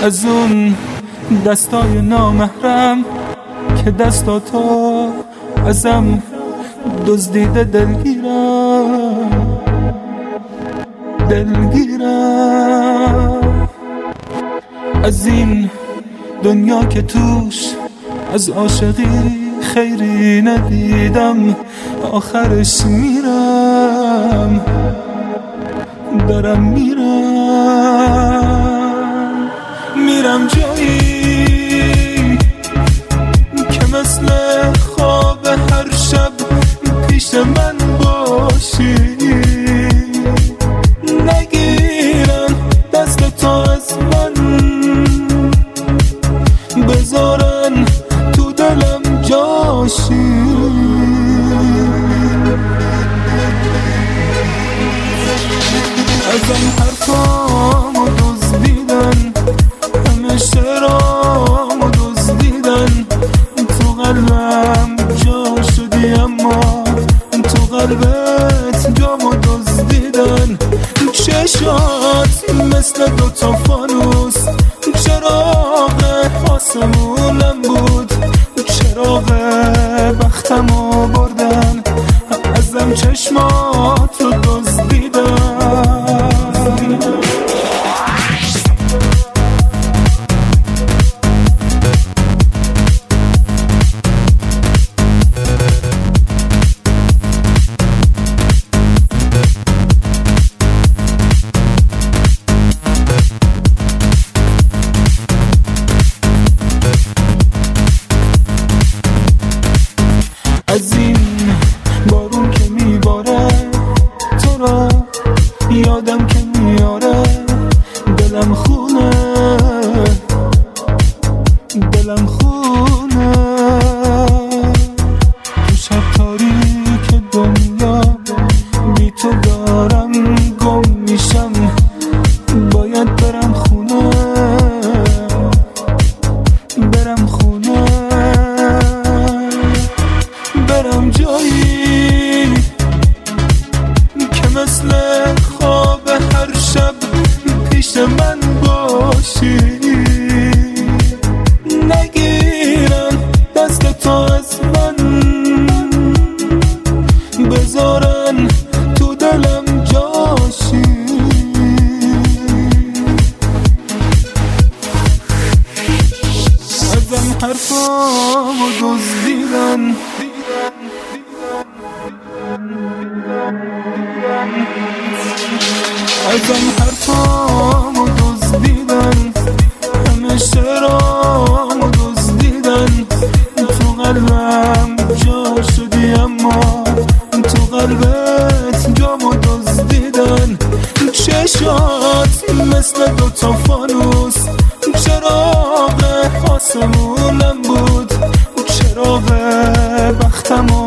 از اون دستای نامحرم که دستاتو ازم دزدیده دلگیرم از این دنیا که توش از عاشقی خیری ندیدم، آخرش دارم میرم جایی که مثل خواب هر شب پیش من باشی، نگیرن دست تو از من، بذارن تو دلم جاشی. ازم حرفامو دزدیدن، همه شعرامو دزدیدن، تو قلبم جا شدی اما تو قلبت جامو دزدیدن. چشات مثل دوتا فانوس، چراغ آسمونم بود، چراغ بختمو بردن، ازم چشمات رو دزدیدن. از این بارون که میباره تو را یادم که میاره، دلم خونه تو شب تاریک دنیا بی تو دارم گم میشم، باید برم خونه برم جایی که مثل خواب هر شب پیش من باشی، نگیرن دست تو از من، بذارن تو دلم جاشی. ازم حرفامو دزدیدن، ازم حرفامو دزدیدن، همه شعرامو دزدیدن، تو قلبم جا شدی اما تو قلبت جامو دزدیدن. چشات مثل دوتا فانوس، چراغ آسمونم بود، چراغ بختمو